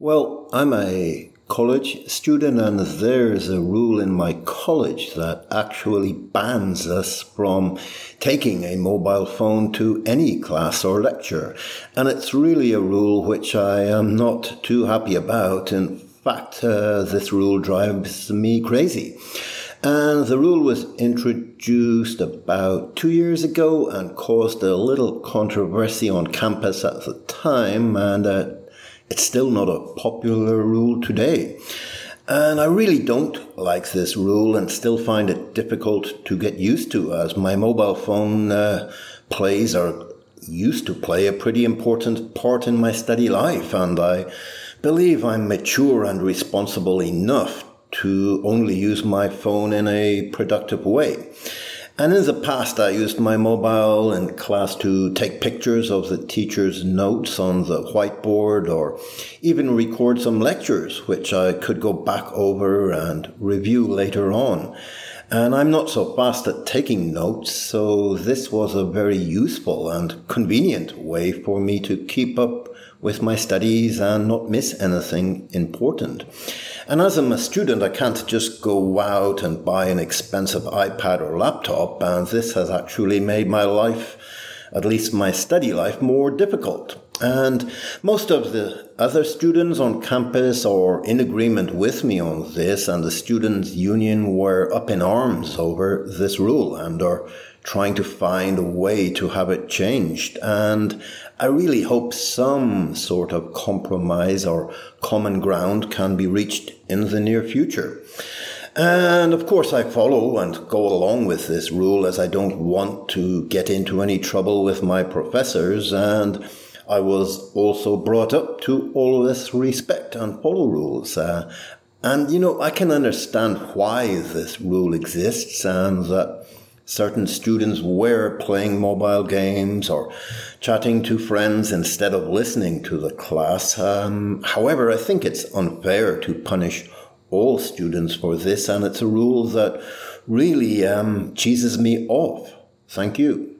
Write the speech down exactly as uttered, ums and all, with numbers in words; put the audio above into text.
Well, I'm a college student, and there's a rule in my college that actually bans us from taking a mobile phone to any class or lecture. And it's really a rule which I am not too happy about. In fact, uh, this rule drives me crazy. And the rule was introduced about two years ago and caused a little controversy on campus at the time, and uh, it's still not a popular rule today. And I really don't like this rule and still find it difficult to get used to, as my mobile phone uh, plays or used to play a pretty important part in my study life, and I believe I'm mature and responsible enough to only use my phone in a productive way. And in the past, I used my mobile in class to take pictures of the teacher's notes on the whiteboard, or even record some lectures, which I could go back over and review later on. And I'm not so fast at taking notes, so this was a very useful and convenient way for me to keep up with my studies and not miss anything important. And as I'm a student, I can't just go out and buy an expensive iPad or laptop, and this has actually made my life, at least my study life, more difficult. And most of the other students on campus are in agreement with me on this, and the students' union were up in arms over this rule and are trying to find a way to have it changed. And I really hope some sort of compromise or common ground can be reached in the near future. And of course I follow and go along with this rule, as I don't want to get into any trouble with my professors, and I was also brought up to always respect and follow rules. Uh, and, you know, I can understand why this rule exists, and that certain students were playing mobile games or chatting to friends instead of listening to the class. Um, however, I think it's unfair to punish all students for this, and it's a rule that really um, cheeses me off. Thank you.